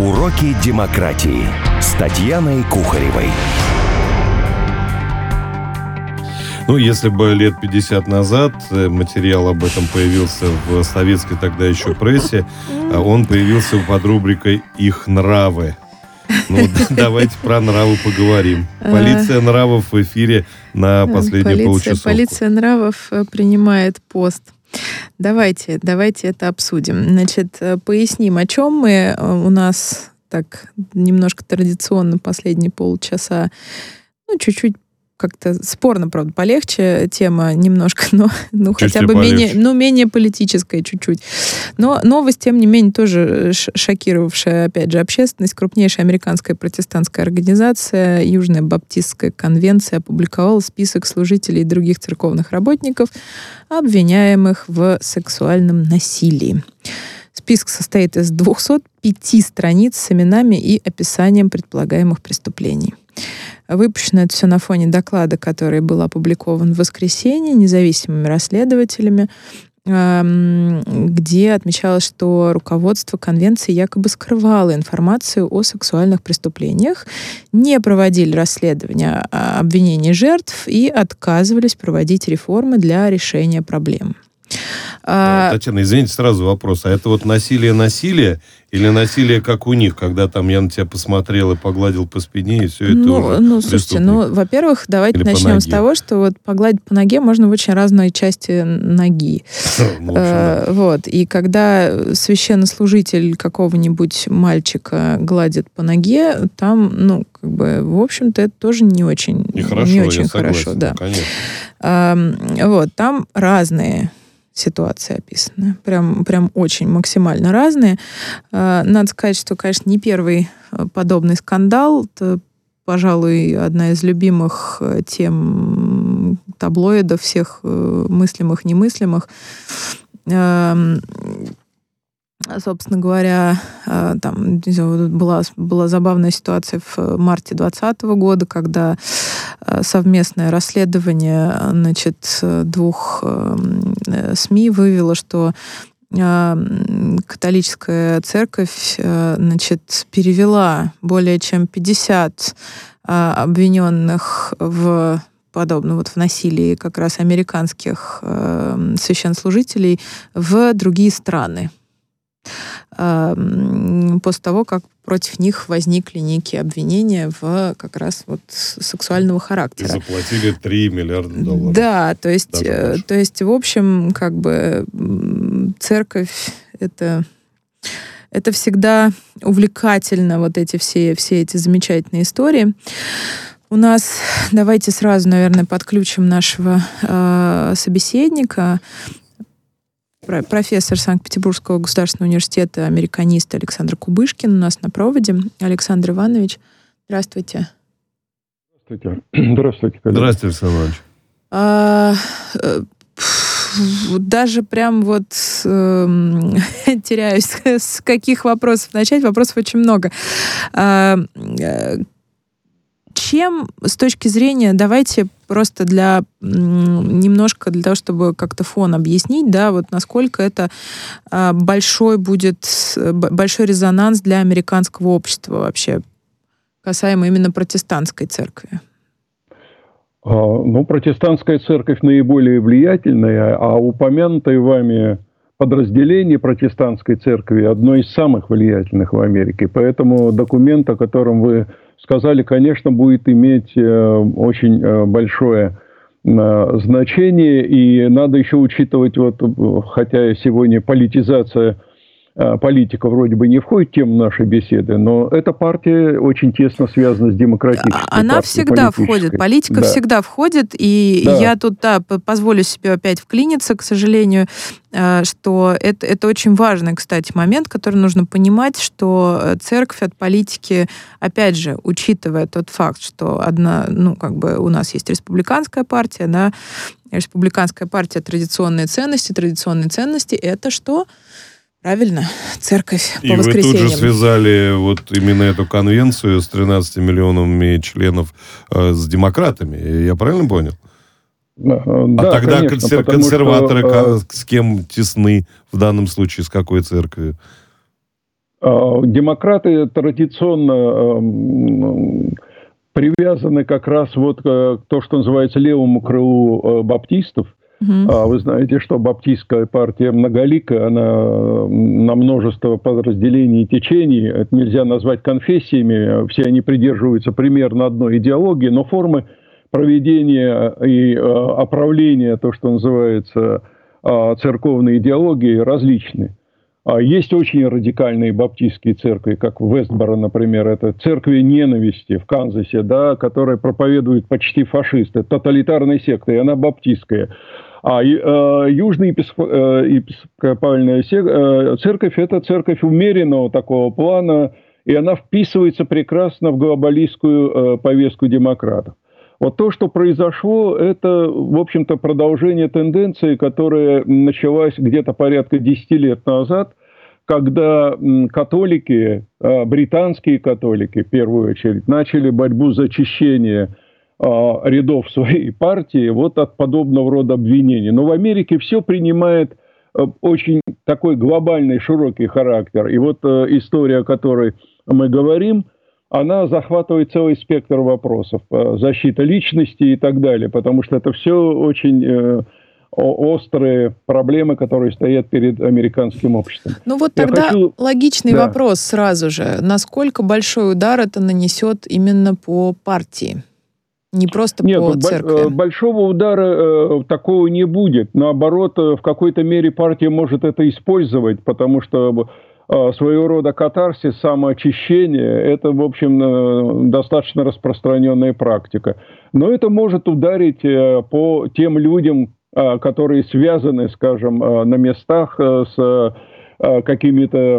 Уроки демократии с Татьяной Кухаревой. Если бы лет 50 назад материал об этом появился в советской тогда еще прессе, он появился под рубрикой «Их нравы». Давайте про нравы поговорим. Полиция нравов в эфире на последнюю полчасовку. Полиция нравов принимает пост. Давайте это обсудим. Значит, поясним, о чем мы. У нас так немножко традиционно последние полчаса, чуть-чуть как-то спорно, правда, полегче тема немножко, но хотя бы менее политическая чуть-чуть. Но новость, тем не менее, тоже шокировавшая, опять же, общественность. Крупнейшая американская протестантская организация Южная Баптистская конвенция опубликовала список служителей и других церковных работников, обвиняемых в сексуальном насилии. Список состоит из 205 страниц с именами и описанием предполагаемых преступлений. Выпущено это все на фоне доклада, который был опубликован в воскресенье независимыми расследователями, где отмечалось, что руководство конвенции якобы скрывало информацию о сексуальных преступлениях, не проводили расследования обвинений жертв и отказывались проводить реформы для решения проблем. Татьяна, извините, сразу вопрос. А это насилие или насилие, как у них, когда там я на тебя посмотрел и погладил по спине, и все это уже слушайте, во-первых, давайте начнем с того, что погладить по ноге можно в очень разные части ноги. И когда священнослужитель какого-нибудь мальчика гладит по ноге, там, в общем-то, это тоже не очень хорошо. Да. Конечно. Там разные ситуации описаны. Прям очень максимально разные. Надо сказать, что, конечно, не первый подобный скандал. Это, пожалуй, одна из любимых тем таблоидов всех мыслимых, немыслимых. Собственно говоря, там была забавная ситуация в марте 2020 года, когда совместное расследование, двух СМИ вывело, что католическая церковь, перевела более чем 50 обвиненных в подобном в насилии как раз американских священнослужителей в другие страны. После того, как против них возникли некие обвинения в как раз сексуального характера. И заплатили $3 миллиарда. Да, то есть, в общем, церковь это всегда увлекательно, все эти замечательные истории. У нас, давайте сразу, наверное, подключим нашего собеседника, профессор Санкт-Петербургского государственного университета, американист Александр Кубышкин у нас на проводе. Александр Иванович, здравствуйте. Здравствуйте. Здравствуйте, Александр Иванович. Даже прям теряюсь, с каких вопросов начать. Вопросов очень много. Чем, с точки зрения, давайте просто немножко для того, чтобы как-то фон объяснить, насколько это большой резонанс для американского общества вообще, касаемо именно протестантской церкви? Протестантская церковь наиболее влиятельная, а упомянутое вами подразделение протестантской церкви одно из самых влиятельных в Америке. Поэтому документ, о котором вы сказали, конечно, будет иметь очень большое значение. И надо еще учитывать, хотя сегодня политизация политика вроде бы не входит в тему нашей беседы, но эта партия очень тесно связана с демократической партией. Она всегда входит, политика всегда входит, и я тут, позволю себе опять вклиниться, к сожалению, что это очень важный, кстати, момент, который нужно понимать, что церковь от политики, опять же, учитывая тот факт, что у нас есть республиканская партия, республиканская партия традиционные ценности, это что? Правильно, церковь по воскресеньям. И вы тут же связали именно эту конвенцию с 13 миллионами членов с демократами. Я правильно понял? Да, тогда конечно, консерваторы с кем тесны в данном случае, с какой церковью? Демократы традиционно привязаны как раз вот к то, что называется левому крылу баптистов. Вы знаете, что баптистская партия многоликая, она на множество подразделений и течений. Это нельзя назвать конфессиями. Все они придерживаются примерно одной идеологии, но формы проведения и оправления, то, что называется церковной идеологией, различны. Есть очень радикальные баптистские церкви, как в Вестборо, например, это церкви ненависти в Канзасе, да, которые проповедуют почти фашисты, тоталитарная секта, и она баптистская. А Южная епископальная церковь – это церковь умеренного такого плана, и она вписывается прекрасно в глобалистскую повестку демократов. Вот то, что произошло, это, в общем-то, продолжение тенденции, которая началась где-то порядка 10 лет назад, когда католики, британские католики, в первую очередь, начали борьбу за очищение рядов своей партии вот от подобного рода обвинений. Но в Америке все принимает очень такой глобальный, широкий характер. И вот история, о которой мы говорим, она захватывает целый спектр вопросов. Защита личности и так далее. Потому что это все очень острые проблемы, которые стоят перед американским обществом. Ну вот тогда логичный вопрос сразу же. Насколько большой удар это нанесет именно по партии? Не просто по церкви. Большого удара такого не будет. Наоборот, в какой-то мере партия может это использовать, потому что своего рода катарсис, самоочищение, это, в общем, достаточно распространенная практика. Но это может ударить по тем людям, которые связаны, скажем, на местах с какими-то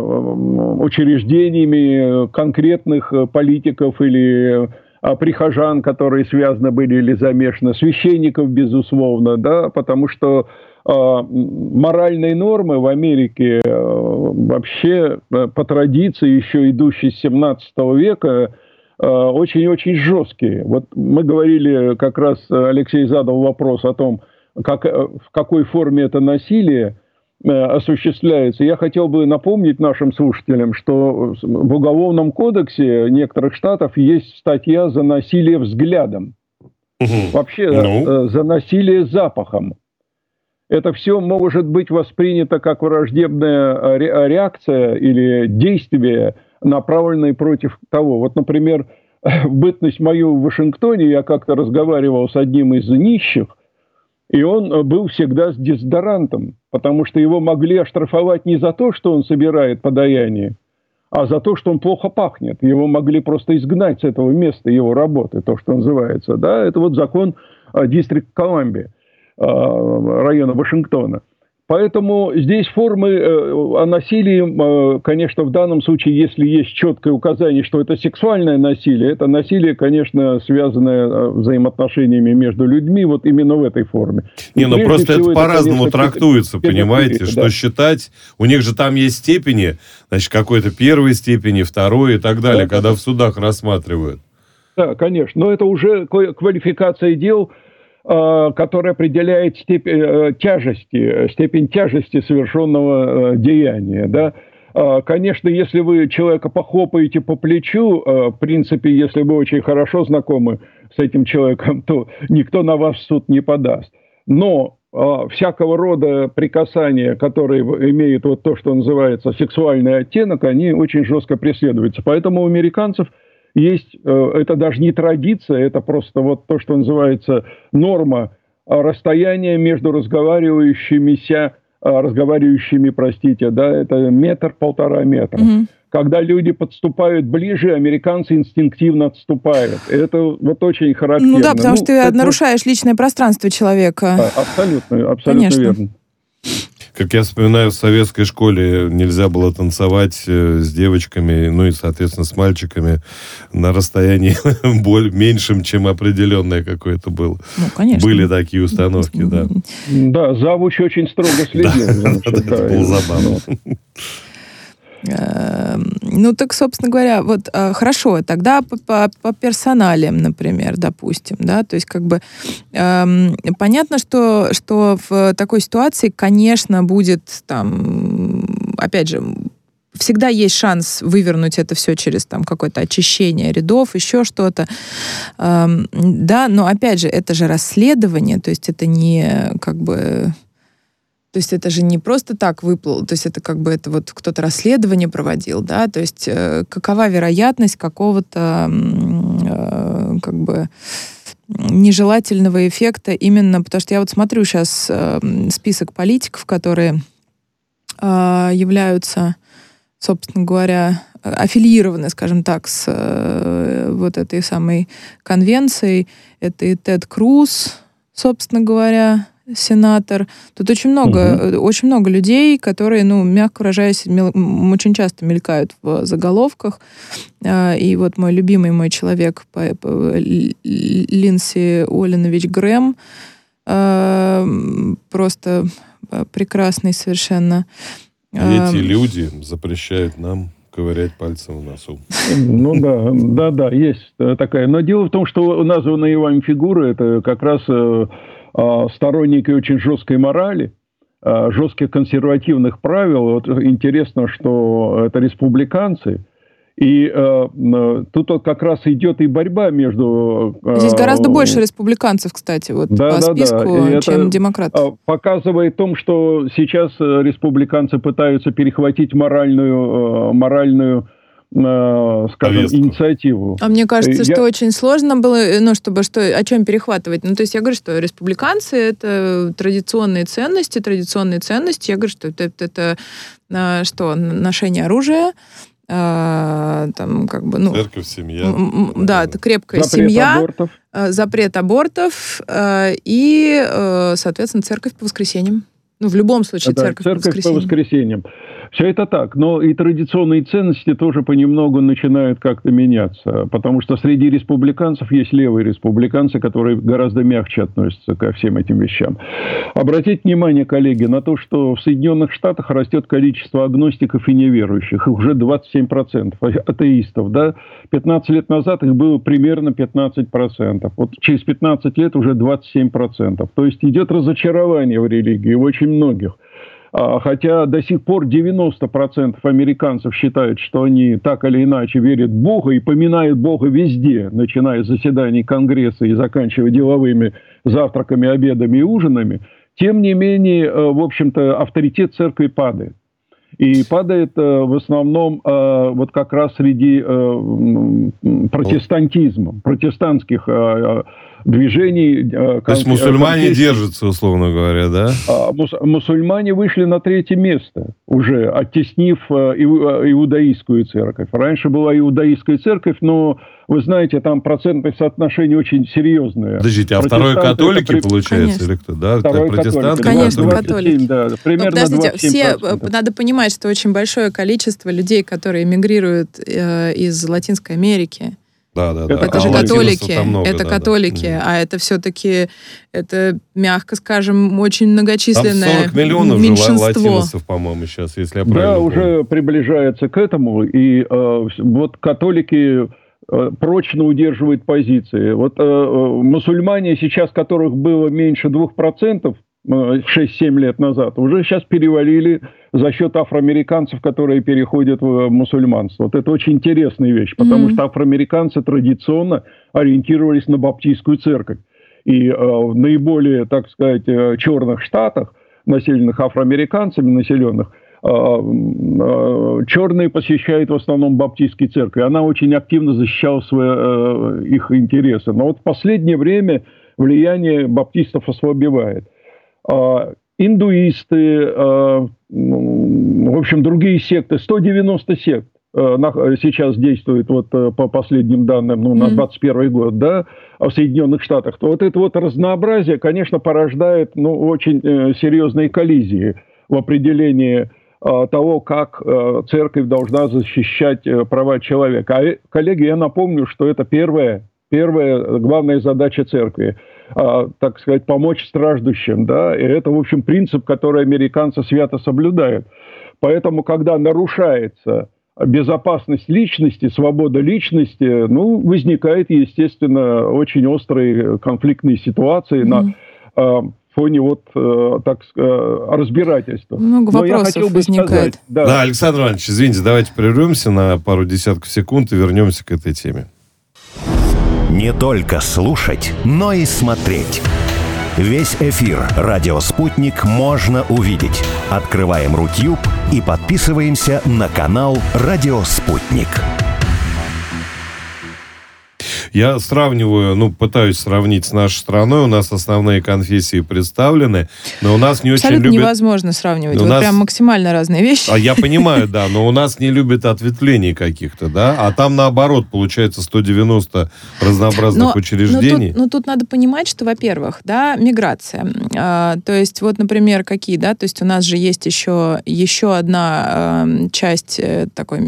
учреждениями конкретных политиков или прихожан, которые связаны были или замешаны, священников, безусловно, да, потому что моральные нормы в Америке вообще по традиции, еще идущей с 17 века, очень-очень жесткие. Вот мы говорили, как раз Алексей задал вопрос о том, в какой форме это насилие осуществляется. Я хотел бы напомнить нашим слушателям, что в Уголовном кодексе некоторых штатов есть статья за насилие взглядом. Вообще за насилие запахом. Это все может быть воспринято как враждебная реакция или действие, направленное против того. Вот, например, в бытность мою в Вашингтоне я как-то разговаривал с одним из нищих, и он был всегда с дезодорантом, потому что его могли оштрафовать не за то, что он собирает подаяние, а за то, что он плохо пахнет. Его могли просто изгнать с этого места его работы, то, что называется. Да, это вот закон Дистрикт Колумбия, района Вашингтона. Поэтому здесь формы насилия, конечно, в данном случае, если есть четкое указание, что это сексуальное насилие, это насилие, конечно, связанное взаимоотношениями между людьми, вот именно в этой форме. Не, ну просто это по-разному трактуется, понимаете, что считать, у них же там есть степени, значит, какой-то первой степени, второй и так далее, когда в судах рассматривают. Да, конечно, но это уже квалификация дел, который определяет степень тяжести совершенного деяния. Да? Конечно, если вы человека похлопаете по плечу, в принципе, если вы очень хорошо знакомы с этим человеком, то никто на вас в суд не подаст. Но всякого рода прикасания, которые имеют вот то, что называется сексуальный оттенок, они очень жестко преследуются. Поэтому у американцев есть, это даже не традиция, это просто вот то, что называется норма расстояния между разговаривающими, да, это 1-1,5 метра. Когда люди подступают ближе, американцы инстинктивно отступают. Это вот очень характерно. Ну да, потому что ты нарушаешь личное пространство человека. Абсолютно верно. Как я вспоминаю, в советской школе нельзя было танцевать с девочками, ну и, соответственно, с мальчиками на расстоянии меньшем, чем определенное какое-то было. Ну, конечно. Были такие установки, да. Да, завуч очень строго следил. Это было забавно. Ну, так, собственно говоря, вот хорошо, тогда по персоналиям, например, допустим, да, то есть как бы понятно, что в такой ситуации, конечно, будет там, опять же, всегда есть шанс вывернуть это все через там какое-то очищение рядов, еще что-то. Да, но опять же, это же расследование, то есть это не как бы... То есть это же не просто так выплыло, то есть это как бы это вот кто-то расследование проводил, да, то есть какова вероятность какого-то как бы нежелательного эффекта именно, потому что я вот смотрю сейчас список политиков, которые являются, собственно говоря, аффилированы, скажем так, с вот этой самой конвенцией. Это и Тед Круз, собственно говоря, сенатор. Тут очень много людей, которые, ну, мягко выражаясь, очень часто мелькают в заголовках. И вот мой любимый мой человек, Линдси Олинович Грэм, просто прекрасный совершенно. Эти люди запрещают нам ковырять пальцем в носу. Ну да, есть такая. Но дело в том, что названные вами фигуры, это как раз сторонники очень жесткой морали, жестких консервативных правил. Вот интересно, что это республиканцы. И тут вот как раз идет и борьба между... Здесь гораздо больше республиканцев, кстати, вот по списку, чем демократов. Показывает том, что сейчас республиканцы пытаются перехватить моральную скажем, инициативу. А мне кажется, что очень сложно было, ну, чтобы о чем перехватывать. Ну, то есть я говорю, что республиканцы — это традиционные ценности. Я говорю, что это что, ношение оружия, там, как бы, ну... Церковь, семья. Да, это крепкая семья. Запрет абортов и, соответственно, церковь по воскресеньям. Ну, в любом случае, церковь по воскресеньям. Все это так, но и традиционные ценности тоже понемногу начинают как-то меняться, потому что среди республиканцев есть левые республиканцы, которые гораздо мягче относятся ко всем этим вещам. Обратите внимание, коллеги, на то, что в Соединенных Штатах растет количество агностиков и неверующих, их уже 27%, атеистов, да? 15 лет назад их было примерно 15%, вот через 15 лет уже 27%, то есть идет разочарование в религии у очень многих. Хотя до сих пор 90% американцев считают, что они так или иначе верят в Бога и поминают Бога везде, начиная с заседаний Конгресса и заканчивая деловыми завтраками, обедами и ужинами, тем не менее, в общем-то, авторитет церкви падает. И падает в основном вот как раз среди протестантских движений. То есть мусульмане держатся, условно говоря, да? Мусульмане вышли на 3-е место, уже оттеснив иудаистскую церковь. Раньше была иудаистская церковь, но, вы знаете, там процентное соотношение очень серьезное. Подождите, а второй католики, получается, конечно. Или кто? Да? Второй протестанты? Конечно, католики. Да, примерно подождите, 27%. все, надо понимать, что очень большое количество людей, которые эмигрируют из Латинской Америки, Да. это же католики, католики, а это все-таки, это, мягко скажем, очень многочисленное там 40 миллионов меньшинство. латиносов, по-моему, сейчас, если я правильно помню. Уже приближается к этому, и вот католики прочно удерживают позиции. Вот мусульмане сейчас, которых было меньше 2%, 6-7 лет назад, уже сейчас перевалили за счет афроамериканцев, которые переходят в мусульманство. Вот это очень интересная вещь, потому что афроамериканцы традиционно ориентировались на баптистскую церковь. И в наиболее, так сказать, черных штатах, населенных афроамериканцами, черные посещают в основном баптистские церкви. Она очень активно защищала их интересы. Но вот в последнее время влияние баптистов ослабевает. Индуисты, в общем, другие секты, 190 сект сейчас действует, вот по последним данным, на 2021 год, да, в Соединенных Штатах, то вот это вот разнообразие, конечно, порождает, очень серьезные коллизии в определении того, как церковь должна защищать права человека. А, коллеги, я напомню, что это первая главная задача церкви, так сказать, помочь страждущим, да, и это, в общем, принцип, который американцы свято соблюдают. Поэтому, когда нарушается безопасность личности, свобода личности, возникают, естественно, очень острые конфликтные ситуации. фоне разбирательства. Много вопросов возникает. Да, Александр Иванович, извините, давайте прервемся на пару десятков секунд и вернемся к этой теме. Не только слушать, но и смотреть. Весь эфир «Радио Спутник» можно увидеть. Открываем Рутюб и подписываемся на канал «Радио Спутник». Я пытаюсь сравнить с нашей страной. У нас основные конфессии представлены, но у нас не абсолютно очень любят... невозможно сравнивать. Прям максимально разные вещи. Я понимаю, да, но у нас не любят ответвлений каких-то, да? А там, наоборот, получается 190 разнообразных учреждений. Тут надо понимать, что, во-первых, да, миграция. То есть, например, какие, да? То есть у нас же есть еще одна часть такой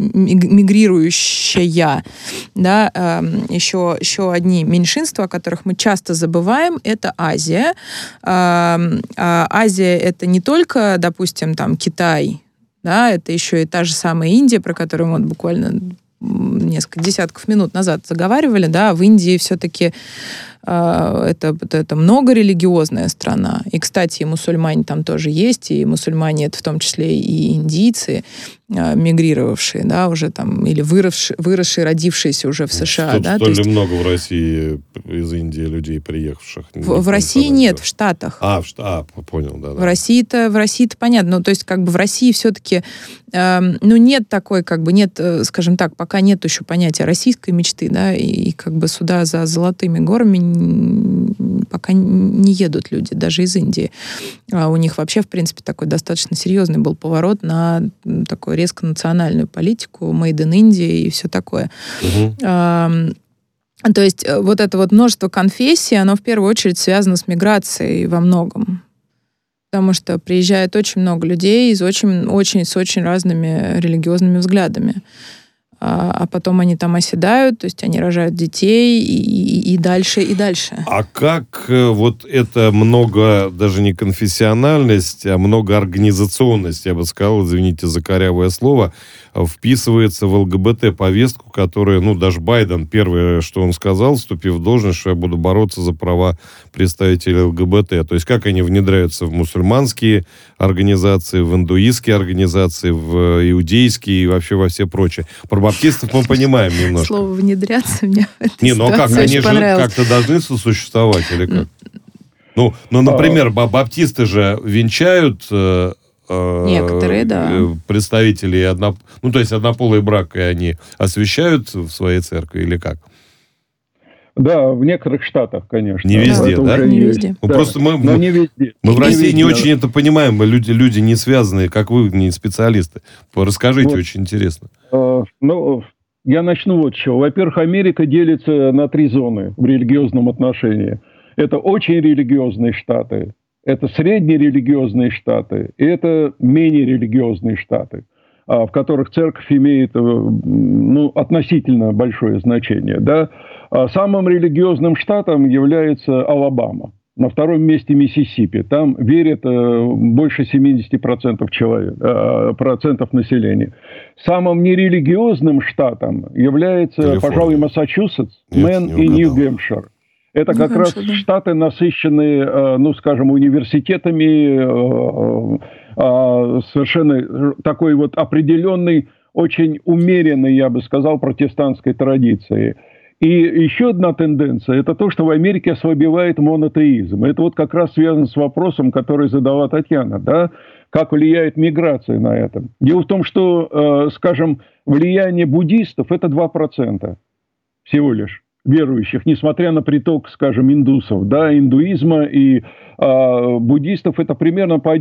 мигрирующая, да, еще одни меньшинства, о которых мы часто забываем, это Азия. Азия — это не только, допустим, там Китай, да, это еще и та же самая Индия, про которую мы буквально несколько десятков минут назад заговаривали, да, в Индии все-таки это многорелигиозная страна. И, кстати, и мусульмане там тоже есть, и мусульмане — это в том числе и индийцы, мигрировавшие, да, уже там, или выросшие, родившиеся уже в США. Столь ли много в России из Индии людей, приехавших? В России нет, в Штатах. Понял, да. В России-то понятно. То есть, в России все-таки, нет такой, нет, скажем так, пока нет еще понятия российской мечты, да, и сюда за золотыми горами пока не едут люди, даже из Индии. У них вообще, в принципе, такой достаточно серьезный был поворот на такую резко национальную политику, made in India и все такое. То есть это множество конфессий, оно в первую очередь связано с миграцией во многом. Потому что приезжает очень много людей с очень разными религиозными взглядами. А потом они там оседают, то есть они рожают детей и дальше, и дальше. А как это даже не конфессиональность, а многоорганизационность, я бы сказал, извините за корявое слово, вписывается в ЛГБТ-повестку, которая, даже Байден, первое, что он сказал, вступив в должность, что я буду бороться за права представителей ЛГБТ. То есть как они внедряются в мусульманские организации, в индуистские организации, в иудейские и вообще во все прочие. Про баптистов мы понимаем немножко. Слово «внедряться» мне в этой ситуации они же как-то должны сосуществовать или как? Например, баптисты же венчают некоторые, да, представителей то есть однополый брак, и они освящают в своей церкви или как? Да, в некоторых штатах, конечно. Не везде, да? Не везде. Просто мы не везде. Мы в России не очень это понимаем, мы люди не связанные, как вы, не специалисты. Расскажите, очень интересно. Я начну с чего. Во-первых, Америка делится на 3 зоны в религиозном отношении. Это очень религиозные штаты, это среднерелигиозные штаты, и это менее религиозные штаты, в которых церковь имеет относительно большое значение. Да? Самым религиозным штатом является Алабама. На втором месте Миссисипи. Там верят больше 70% процентов населения. Самым нерелигиозным штатом является, Калифорния. Пожалуй, Массачусетс, Мэн и Нью-Гэмпшир. Это как раз штаты, насыщенные, университетами, совершенно такой определенной, очень умеренной, я бы сказал, протестантской традиции. И еще одна тенденция – это то, что в Америке ослабевает монотеизм. Это как раз связано с вопросом, который задала Татьяна, да? Как влияет миграция на это. Дело в том, что, влияние буддистов – это 2% всего лишь верующих, несмотря на приток, индусов, да, индуизма и буддистов, это примерно по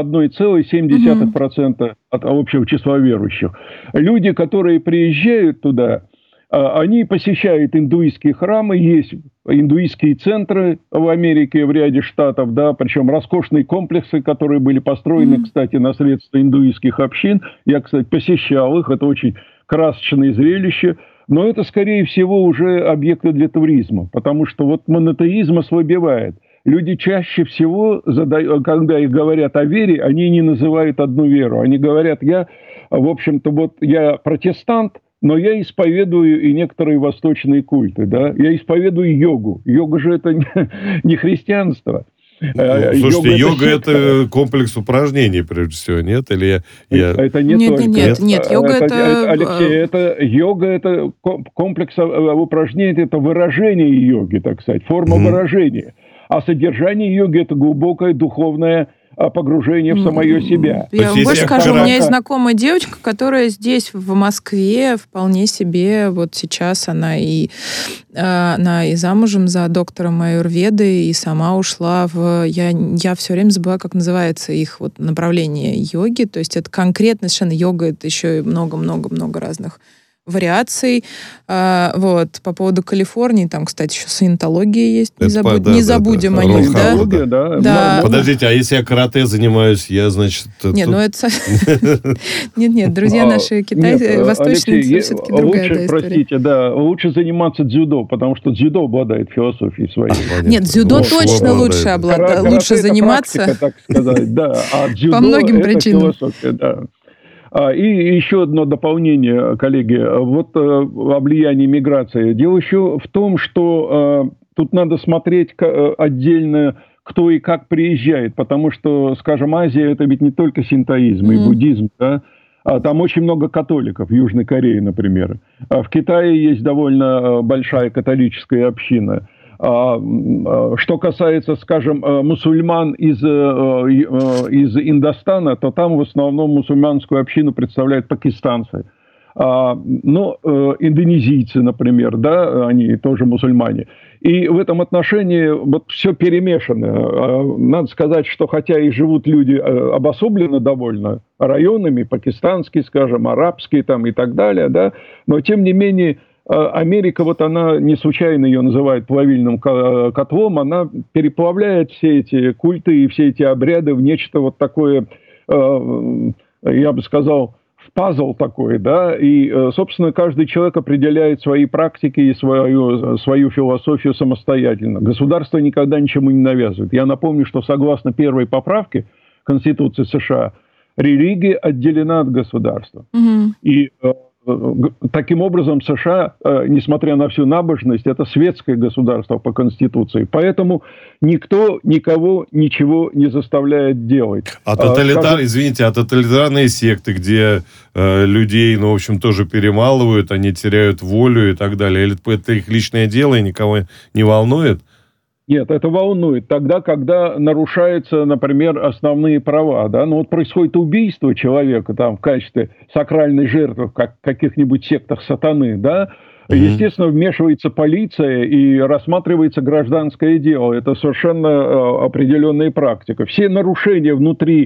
1,7% от общего числа верующих. Люди, которые приезжают туда, они посещают индуистские храмы, есть индуистские центры в Америке, в ряде штатов, да, причем роскошные комплексы, которые были построены, кстати, на средства индуистских общин. Я, кстати, посещал их, это очень красочное зрелище. Но это, скорее всего, уже объекты для туризма, потому что монотеизм ослабевает. Люди чаще всего, когда их говорят о вере, они не называют одну веру. Они говорят, я протестант, но я исповедую и некоторые восточные культы. Да? Я исповедую йогу. Йога же это не христианство. Слушайте, йога это комплекс упражнений, прежде всего, нет? Или Это не Нет, только. нет, йога это... Алексей, йога это комплекс упражнений, это выражение йоги, так сказать, форма выражения. А содержание йоги это глубокое духовное погружение в самое себя. Я вам больше скажу, у меня есть знакомая девочка, которая здесь, в Москве, вполне себе, вот сейчас она и замужем за доктором аюрведы, и сама ушла в... Я все время забываю, как называется их вот направление йоги, то есть это конкретно совершенно йога, это еще и много-много-много разных вариаций. Вот. По поводу Калифорнии, там, кстати, еще саентология есть. Не забудем о них, да? Да. Подождите, а если я карате занимаюсь, я, значит... Нет, ну это... Нет, друзья наши китайцы, восточные, все-таки другая история. Простите, да, лучше заниматься дзюдо, потому что дзюдо обладает философией своей. Нет, дзюдо точно лучше заниматься. Так сказать, да. А дзюдо по многим это причинам. Философия, да. И еще одно дополнение, коллеги, вот о влиянии миграции. Дело еще в том, что тут надо смотреть отдельно, кто и как приезжает, потому что, скажем, Азия – это ведь не только синтоизм и буддизм, да? Там очень много католиков, в Южной Корее, например. В Китае есть довольно большая католическая община. Что касается, скажем, мусульман из Индостана, то там в основном мусульманскую общину представляют пакистанцы. Но индонезийцы, например, да, они тоже мусульмане. И в этом отношении вот все перемешано. Надо сказать, что хотя и живут люди обособленно довольно районами, пакистанские, скажем, арабские там и так далее, да, но тем не менее Америка, вот она не случайно ее называют плавильным котлом, она переплавляет все эти культы и все эти обряды в нечто вот такое, я бы сказал, в пазл такой, да, и, собственно, каждый человек определяет свои практики и свою философию самостоятельно. Государство никогда ничему не навязывает. Я напомню, что согласно первой поправке Конституции США, религия отделена от государства. И таким образом, США, несмотря на всю набожность, это светское государство по Конституции. Поэтому никто никого ничего не заставляет делать. Извините, а тоталитарные секты, где людей, ну, в общем, тоже перемалывают, они теряют волю и так далее, или это их личное дело и никого не волнует? Нет, это волнует. Тогда, когда нарушаются, например, основные права, да, ну вот происходит убийство человека там в качестве сакральной жертвы, как в каких-нибудь сектах сатаны, да, естественно, вмешивается полиция и рассматривается гражданское дело. Это совершенно определенная практика. Все нарушения внутри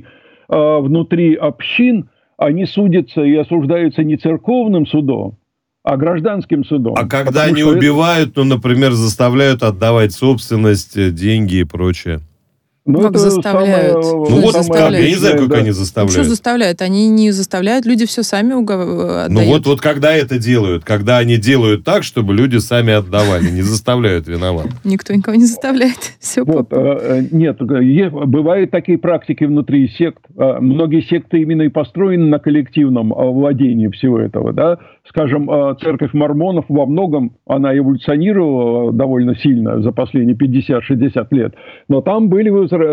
общин, они судятся и осуждаются не церковным судом, а гражданским судом. А когда они убивают, ну, например, заставляют отдавать собственность, деньги и прочее? Ну, как заставляют? Я не знаю, как они заставляют. Что заставляют? Они не заставляют, люди все сами отдают. Ну, вот когда это делают, когда они делают так, чтобы люди сами отдавали, не заставляют виноват. Никто никого не заставляет. Все вот, нет, бывают такие практики внутри сект. Многие секты именно и построены на коллективном владении всего этого, да. Скажем, церковь мормонов во многом, она эволюционировала довольно сильно за последние 50-60 лет, но там были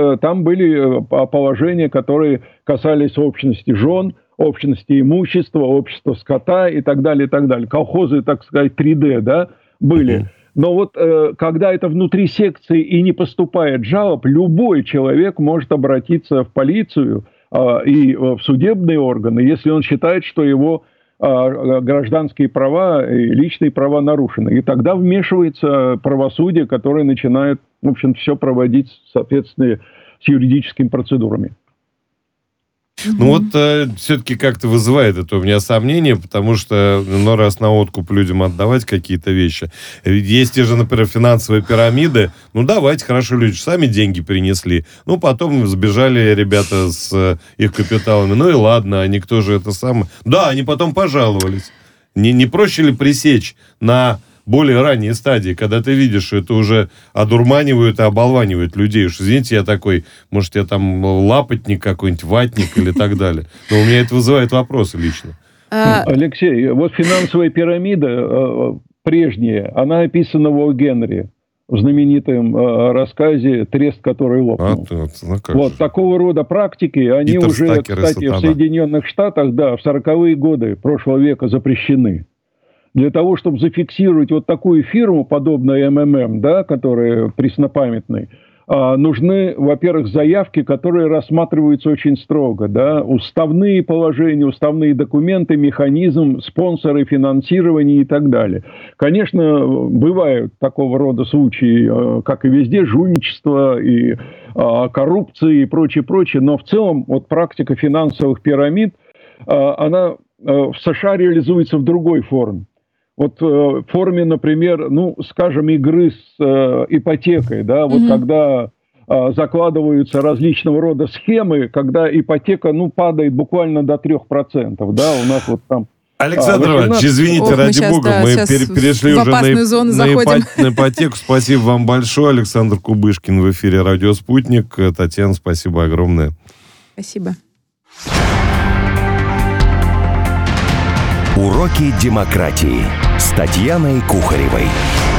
положения, которые касались общности жен, общности имущества, общества скота и так далее, и так далее. Колхозы, так сказать, 3D, да, были. Но вот когда это внутри секции и не поступает жалоб, любой человек может обратиться в полицию и в судебные органы, если он считает, что его гражданские права и личные права нарушены. И тогда вмешивается правосудие, которое начинает, в общем, все проводить, соответственно, с юридическими процедурами. Ну вот все-таки как-то вызывает это у меня сомнение, потому что, ну, раз на откуп людям отдавать какие-то вещи. Есть те же, например, финансовые пирамиды. Ну, давайте, хорошо, люди сами деньги принесли. Ну, потом сбежали ребята с их капиталами. Ну и ладно, а никто же это самое... Да, они потом пожаловались. Не проще ли пресечь на более ранние стадии, когда ты видишь, что это уже одурманивают и оболванивают людей. Уж извините, я такой, может, я там лапотник какой-нибудь, ватник или так далее. Но у меня это вызывает вопросы лично. Алексей, вот финансовая пирамида прежняя, она описана в О. Генри. в знаменитом рассказе «Трест, который лопнул». Вот такого рода практики, они Питер уже, Стакер и кстати, в Сатана. Соединенных Штатах, да, в 40-е годы прошлого века запрещены. Для того, чтобы зафиксировать вот такую фирму, подобную МММ, да, которая преснопамятной, нужны, во-первых, заявки, которые рассматриваются очень строго, да, уставные положения, уставные документы, механизм, спонсоры, финансирование и так далее. Конечно, бывают такого рода случаи, как и везде, жульничество и коррупции и прочее, но в целом вот практика финансовых пирамид, она в США реализуется в другой форме. Вот в форме, например, ну, скажем, игры с ипотекой, да, вот когда закладываются различного рода схемы, когда ипотека, ну, падает буквально до 3%, да, у нас вот там... Александр Иванович, извините, ради бога, мы перешли уже на ипотеку. Спасибо вам большое. Александр Кубышкин в эфире «Радио Спутник». Татьяна, спасибо огромное. Спасибо. Уроки демократии с Татьяной Кухаревой.